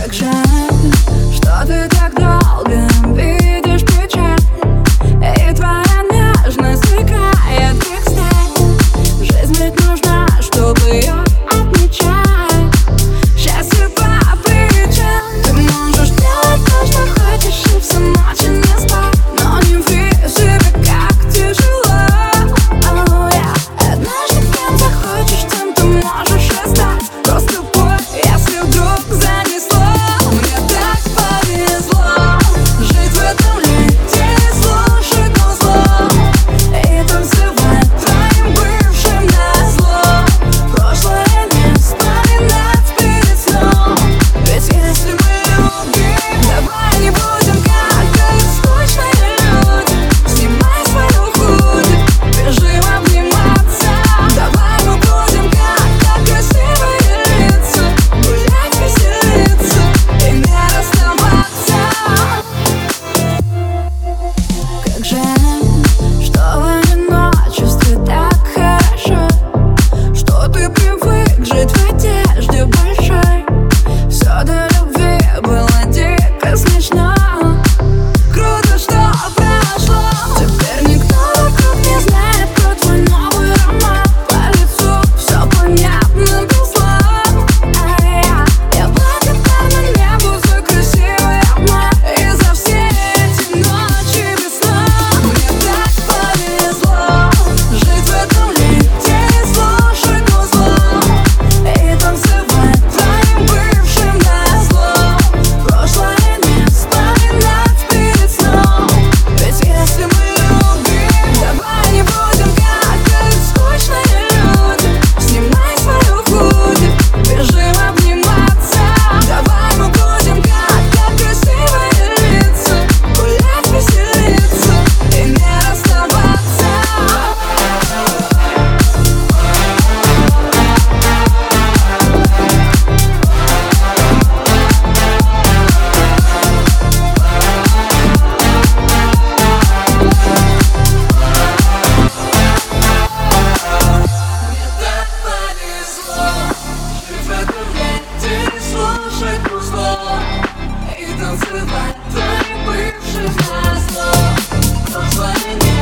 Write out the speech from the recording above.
Как жаль, что ты так долго видишь печаль, и твоя нежность сверкает, как сталь. Жизнь ведь нужна, чтобы ее отмечать. Счастье по плечам. Ты можешь делать то, что хочешь, и всю ночь не спать, но не ври себе, как тяжело. Однажды кем захочешь, тем ты можешь и стать. Просто пой, если вдруг занесло. Мне так повезло жить в этом лете и слушать музло, и танцевать твоим бывшим назло. Прошлое не вспоминать перед сном. Ведь если мы любим, давай не будем как скучные люди. Снимай свою худи, бежим обниматься. Давай мы будем как красивые лица, гулять, веселиться и не расставаться. Как жаль, что в одиночестве так хорошо, что ты привык жить в одежде большой. Все до любви было дико смешно. Круто, что прошло. Теперь никто вокруг не знает про твой новый роман. По лицу все понятно без слов. Я благодарна небу за красивый обман и за все эти ночи без сна. Мне так повезло жить в этом лете и слушать музло, и танцевать твоим бывшим назло. Прошлое не вспоминать перед сном. Ведь если мы любим, давай не будем как скучные люди. Снимай свою худи, бежим обниматься. Давай мы будем как красивые лица, гулять, веселиться и не расставаться. Мне так повезло жить в этом лете и слушать музло, и танцевать твоим бывшим назло. Прошлое не